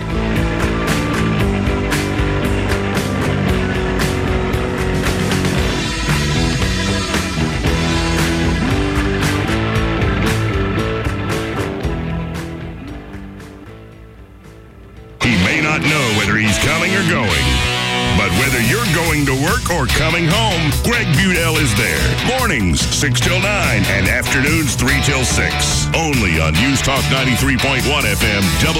He may not know whether he's coming or going, but whether you're going to work or coming home, Greg Budell is there. Mornings, 6 till 9, and afternoons, 3 till 6. Only on News Talk 93.1 FM,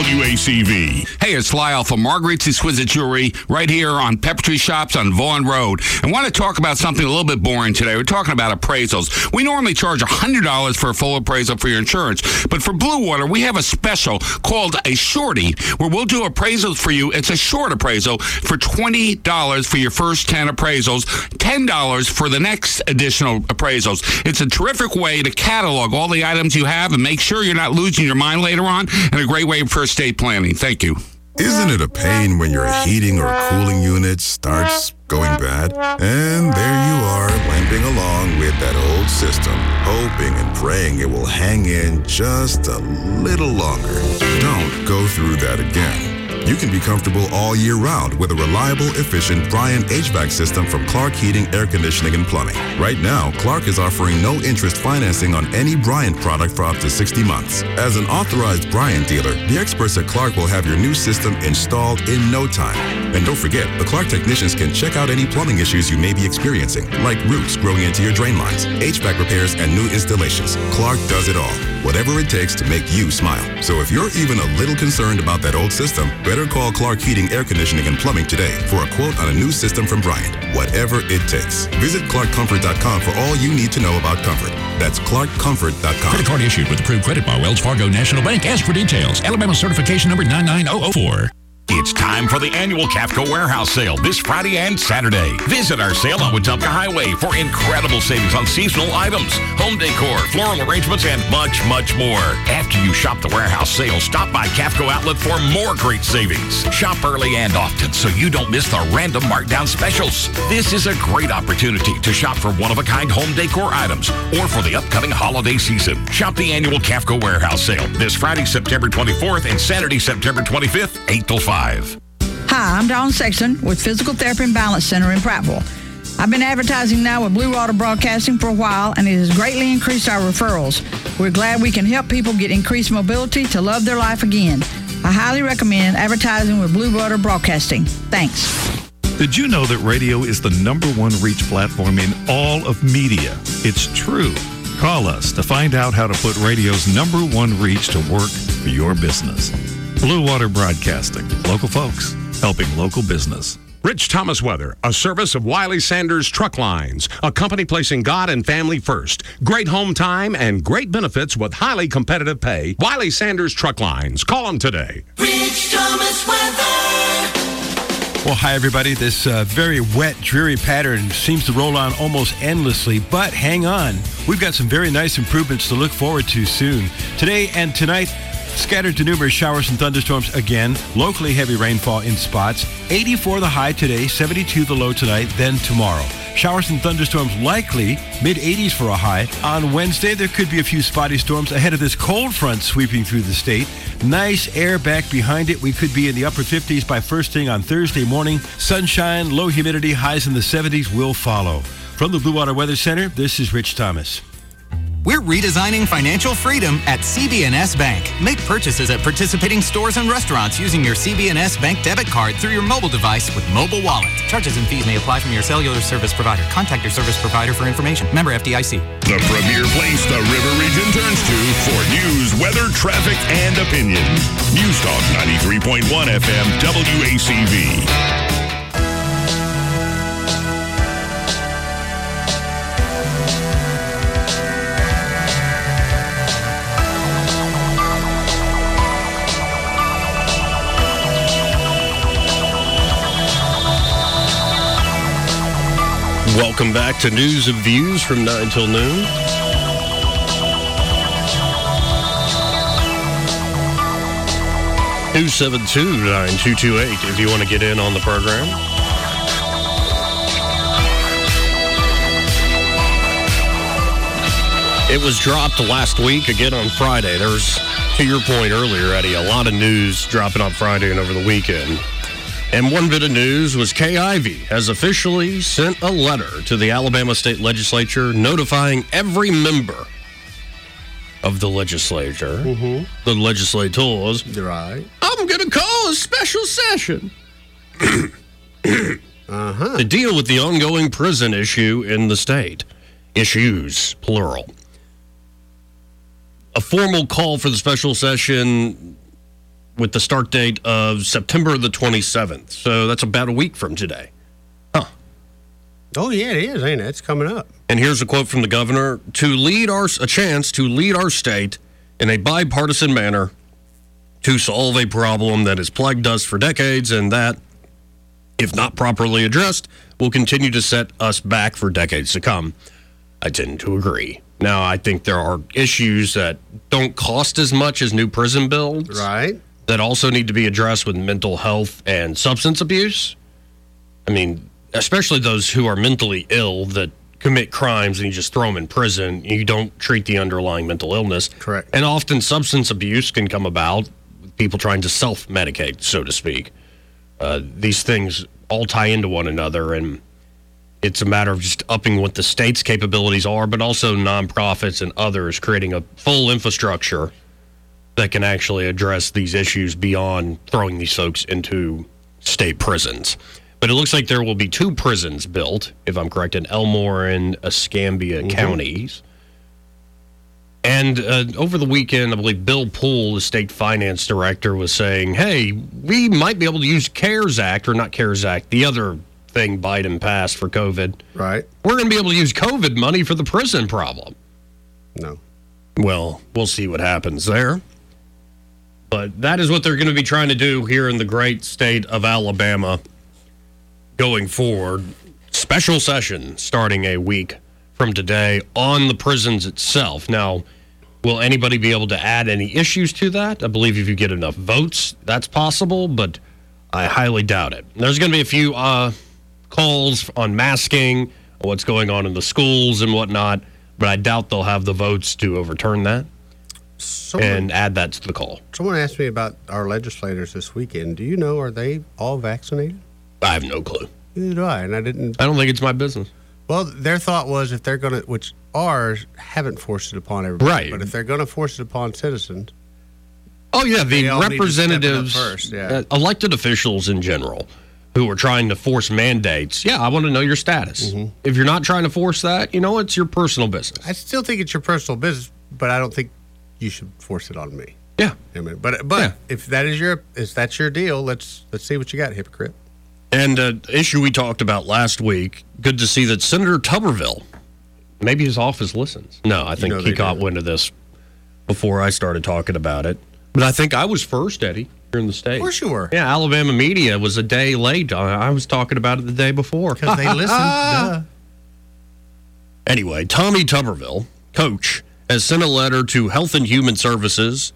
WACV. Hey, it's Lyle from Marguerite's Exquisite Jewelry right here on Pepper Tree Shops on Vaughan Road. I want to talk about something a little bit boring today. We're talking about appraisals. We normally charge $100 for a full appraisal for your insurance, but for Blue Water, we have a special called a shorty, where we'll do appraisals for you. It's a short appraisal for $20 for your first 10 appraisals, $10 for the next additional appraisals. It's a terrific way to catalog all the items you have and make sure you're not losing your mind later on, and a great way for estate planning. Thank you. Isn't it a pain when your heating or cooling unit starts going bad? And there you are, limping along with that old system, hoping and praying it will hang in just a little longer. Don't go through that again. You can be comfortable all year round with a reliable, efficient Bryant HVAC system from Clark Heating, Air Conditioning, and Plumbing. Right now, Clark is offering no-interest financing on any Bryant product for up to 60 months. As an authorized Bryant dealer, the experts at Clark will have your new system installed in no time. And don't forget, the Clark technicians can check out any plumbing issues you may be experiencing, like roots growing into your drain lines, HVAC repairs, and new installations. Clark does it all, whatever it takes to make you smile. So if you're even a little concerned about that old system, better call Clark Heating, Air Conditioning, and Plumbing today for a quote on a new system from Bryant. Whatever it takes. Visit ClarkComfort.com for all you need to know about comfort. That's ClarkComfort.com. Credit card issued with approved credit by Wells Fargo National Bank. Ask for details. Alabama certification number 99004. It's time for the annual CAFCO Warehouse Sale this Friday and Saturday. Visit our sale on Wetumpka Highway for incredible savings on seasonal items, home decor, floral arrangements, and much, much more. After you shop the warehouse sale, stop by CAFCO Outlet for more great savings. Shop early and often so you don't miss the random markdown specials. This is a great opportunity to shop for one-of-a-kind home decor items or for the upcoming holiday season. Shop the annual CAFCO Warehouse Sale this Friday, September 24th and Saturday, September 25th, 8 till 5. Hi, I'm Dawn Sexton with Physical Therapy and Balance Center in Prattville. I've been advertising now with Blue Water Broadcasting for a while, and it has greatly increased our referrals. We're glad we can help people get increased mobility to love their life again. I highly recommend advertising with Blue Water Broadcasting. Thanks. Did you know that radio is the #1 reach platform in all of media? It's true. Call us to find out how to put radio's #1 reach to work for your business. Blue Water Broadcasting. Local folks helping local business. Rich Thomas Weather, a service of Wiley Sanders Truck Lines, a company placing God and family first. Great home time and great benefits with highly competitive pay. Wiley Sanders Truck Lines. Call them today. Rich Thomas Weather. Well, hi, everybody. This very wet, dreary pattern seems to roll on almost endlessly, but hang on. We've got some very nice improvements to look forward to soon. Today and tonight, scattered to numerous showers and thunderstorms again. Locally heavy rainfall in spots. 84 the high today, 72 the low tonight, then tomorrow. Showers and thunderstorms likely, mid-80s for a high. On Wednesday, there could be a few spotty storms ahead of this cold front sweeping through the state. Nice air back behind it. We could be in the upper 50s by first thing on Thursday morning. Sunshine, low humidity, highs in the 70s will follow. From the Blue Water Weather Center, this is Rich Thomas. We're redesigning financial freedom at CB&S Bank. Make purchases at participating stores and restaurants using your CB&S Bank debit card through your mobile device with Mobile Wallet. Charges and fees may apply from your cellular service provider. Contact your service provider for information. Member FDIC. The premier place the River Region turns to for news, weather, traffic, and opinion. News Talk 93.1 FM WACV. Welcome back to News and Views from 9 till noon. (272-9228) if you want to get in on the program. It was dropped last week, again on Friday. There's, to your point earlier, Eddie, a lot of news dropping on Friday and over the weekend. And one bit of news was Kay Ivey has officially sent a letter to the Alabama State Legislature notifying every member of the legislature, the legislators, right? I'm going to call a special session to deal with the ongoing prison issue in the state. Issues, plural. A formal call for the special session with the start date of September the 27th. So that's about a week from today. Oh, yeah, it is, ain't it? It's coming up. And here's a quote from the governor: a chance to lead our state in a bipartisan manner to solve a problem that has plagued us for decades and that, if not properly addressed, will continue to set us back for decades to come. I tend to agree. Now, I think there are issues that don't cost as much as new prison builds. Right. That also need to be addressed with mental health and substance abuse. I mean, especially those who are mentally ill that commit crimes and you just throw them in prison. You don't treat the underlying mental illness. Correct. And often substance abuse can come about with people trying to self-medicate, so to speak. These things all tie into one another, and it's a matter of just upping what the state's capabilities are, but also nonprofits and others creating a full infrastructure that can actually address these issues beyond throwing these folks into state prisons. But it looks like there will be 2 prisons built, if I'm correct, in Elmore and Escambia counties. And over the weekend, I believe Bill Poole, the state finance director, was saying, hey, we might be able to use CARES Act, or not CARES Act, the other thing Biden passed for COVID. Right. We're going to be able to use COVID money for the prison problem. No. Well, we'll see what happens there. But that is what they're going to be trying to do here in the great state of Alabama going forward. Special session starting a week from today on the prisons itself. Now, will anybody be able to add any issues to that? I believe if you get enough votes, that's possible, but I highly doubt it. There's going to be a few calls on masking, what's going on in the schools and whatnot, but I doubt they'll have the votes to overturn that and add that to the call. Someone asked me about our legislators this weekend. Do you know, are they all vaccinated? I have no clue. Neither do I, and I didn't. I don't think it's my business. Well, their thought was if they're going to, which ours haven't forced it upon everybody, right? But if they're going to force it upon citizens, oh yeah, the representatives, elected officials in general, who are trying to force mandates. Yeah, I want to know your status. If you're not trying to force that, it's your personal business. I still think it's your personal business, but I don't think you should force it on me. Yeah, I mean, but if that's your deal, let's see what you got, hypocrite. And an issue we talked about last week, good to see that Senator Tuberville, maybe his office listens. No, I think he got wind of this before I started talking about it. But I think I was first, Eddie, here in the state. Of course you were. Yeah, Alabama media was a day late. I was talking about it the day before. Because they listened. Duh. Anyway, Tommy Tuberville, coach, has sent a letter to Health and Human Services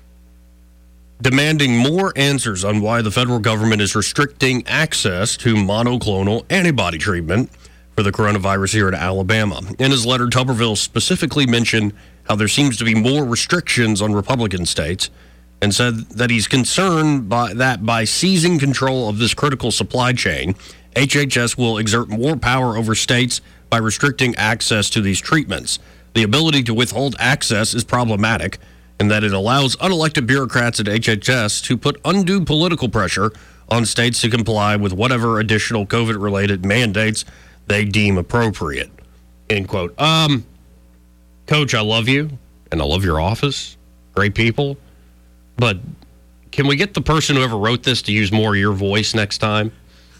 demanding more answers on why the federal government is restricting access to monoclonal antibody treatment for the coronavirus here in Alabama. In his letter, Tuberville specifically mentioned how there seems to be more restrictions on Republican states and said that he's concerned by seizing control of this critical supply chain, HHS will exert more power over states by restricting access to these treatments. The ability to withhold access is problematic, and that it allows unelected bureaucrats at HHS to put undue political pressure on states to comply with whatever additional COVID-related mandates they deem appropriate. End quote. Coach, I love you, and I love your office. Great people. But can we get the person who ever wrote this to use more of your voice next time?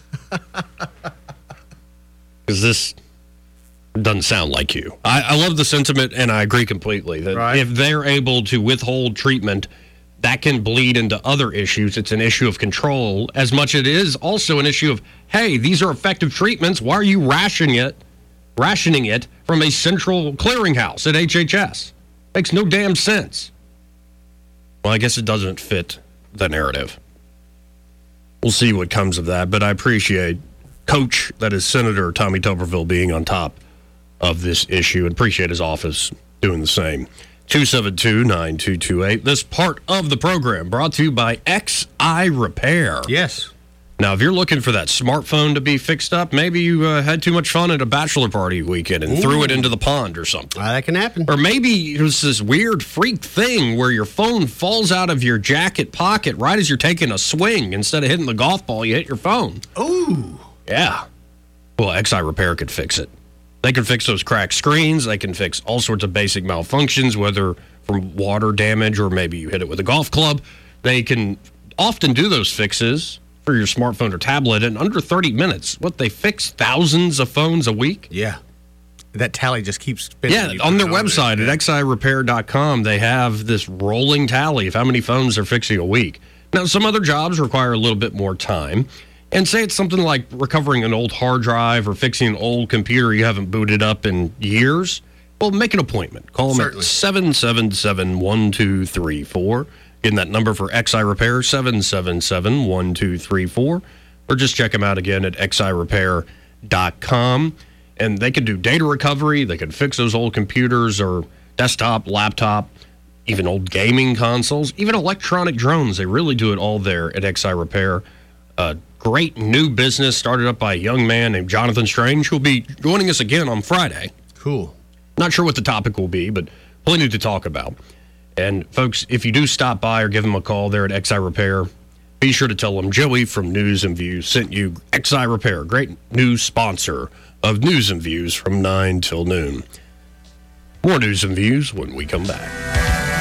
Because this doesn't sound like you. I love the sentiment, and I agree completely that if they're able to withhold treatment, that can bleed into other issues. It's an issue of control as much as it is also an issue of, hey, these are effective treatments. Why are you rationing it rationing it from a central clearinghouse at HHS. Makes no damn sense. Well, I guess it doesn't fit the narrative. We'll see what comes of that, but I appreciate Coach, that is Senator Tommy Tuberville, being on top of this issue, and appreciate his office doing the same. 272-9228. This part of the program brought to you by XI Repair. Yes. Now, if you're looking for that smartphone to be fixed up, maybe you had too much fun at a bachelor party weekend and threw it into the pond or something. That can happen. Or maybe it was this weird freak thing where your phone falls out of your jacket pocket right as you're taking a swing. Instead of hitting the golf ball, you hit your phone. Ooh. Yeah. Well, XI Repair could fix it. They can fix those cracked screens. They can fix all sorts of basic malfunctions, whether from water damage or maybe you hit it with a golf club. They can often do those fixes for your smartphone or tablet in under 30 minutes. What, they fix thousands of phones a week? Yeah. That tally just keeps spinning. Yeah, on their website at xirepair.com, they have this rolling tally of how many phones they're fixing a week. Now, some other jobs require a little bit more time. And say it's something like recovering an old hard drive or fixing an old computer you haven't booted up in years. Well, make an appointment. Call them at 777-1234. Again, that number for XI Repair, 777-1234. Or just check them out again at xirepair.com. And they can do data recovery. They can fix those old computers or desktop, laptop, even old gaming consoles, even electronic drones. They really do it all there at XI Repair. Great new business started up by a young man named Jonathan Strange, who'll be joining us again on Friday. Cool. Not sure what the topic will be, but plenty to talk about. And folks, if you do stop by or give them a call there at XI Repair, be sure to tell them Joey from News and Views sent you. XI Repair, great new sponsor of News and Views from 9 till noon. More News and Views when we come back.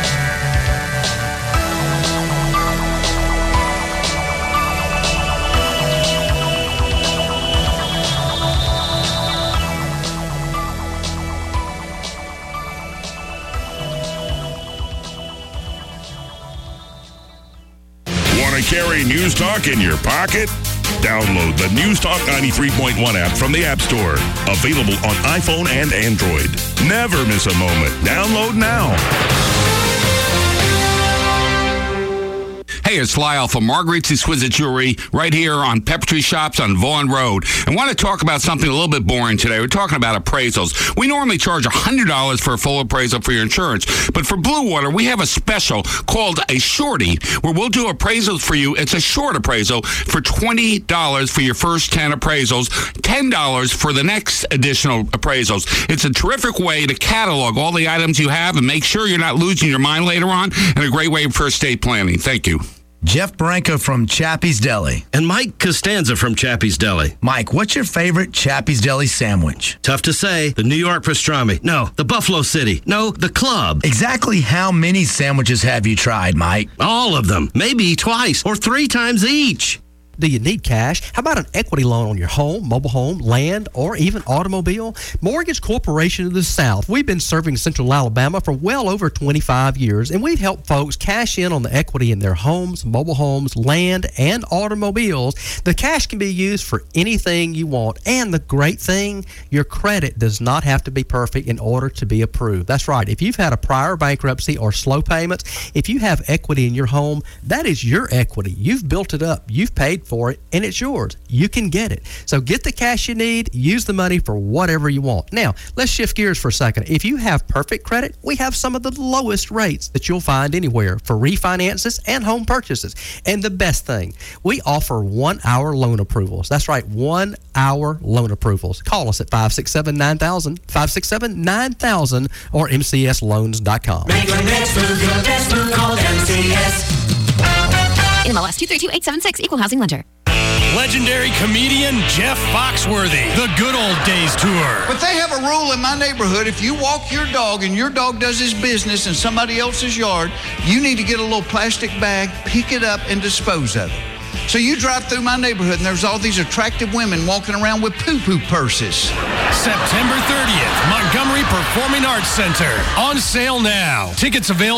Carry News Talk in your pocket? Download the News Talk 93.1 app from the App Store. Available on iPhone and Android. Never miss a moment. Download now. Hey, it's Lyle from Marguerite's Exquisite Jewelry right here on Pepper Tree Shops on Vaughan Road. I want to talk about something a little bit boring today. We're talking about appraisals. We normally charge $100 for a full appraisal for your insurance, but for Blue Water, we have a special called a Shorty, where we'll do appraisals for you. It's a short appraisal for $20 for your first 10 appraisals, $10 for the next additional appraisals. It's a terrific way to catalog all the items you have and make sure you're not losing your mind later on, and a great way for estate planning. Thank you. Jeff Branco from Chappie's Deli. And Mike Costanza from Chappie's Deli. Mike, what's your favorite Chappie's Deli sandwich? Tough to say. The New York pastrami. No, the Buffalo City. No, the Club. Exactly how many sandwiches have you tried, Mike? All of them. Maybe twice or 3 times each. Do you need cash? How about an equity loan on your home, mobile home, land, or even automobile? Mortgage Corporation of the South. We've been serving Central Alabama for well over 25 years, and we've helped folks cash in on the equity in their homes, mobile homes, land, and automobiles. The cash can be used for anything you want, and the great thing, your credit does not have to be perfect in order to be approved. That's right. If you've had a prior bankruptcy or slow payments, if you have equity in your home, that is your equity. You've built it up. You've paid for it, and it's yours. You can get it. So get the cash you need, use the money for whatever you want. Now, let's shift gears for a second. If you have perfect credit, we have some of the lowest rates that you'll find anywhere for refinances and home purchases. And the best thing, we offer 1-hour loan approvals. That's right, 1-hour loan approvals. Call us at 567-9000, 567-9000, or mcsloans.com. Make your next move your best move. Call MCS. NMLS 232876, Equal Housing Lender. Legendary comedian Jeff Foxworthy, The Good Old Days Tour. But they have a rule in my neighborhood. If you walk your dog and your dog does his business in somebody else's yard, you need to get a little plastic bag, pick it up, and dispose of it. So you drive through my neighborhood and there's all these attractive women walking around with poo-poo purses. September 30th, Montgomery Performing Arts Center. On sale now. Tickets available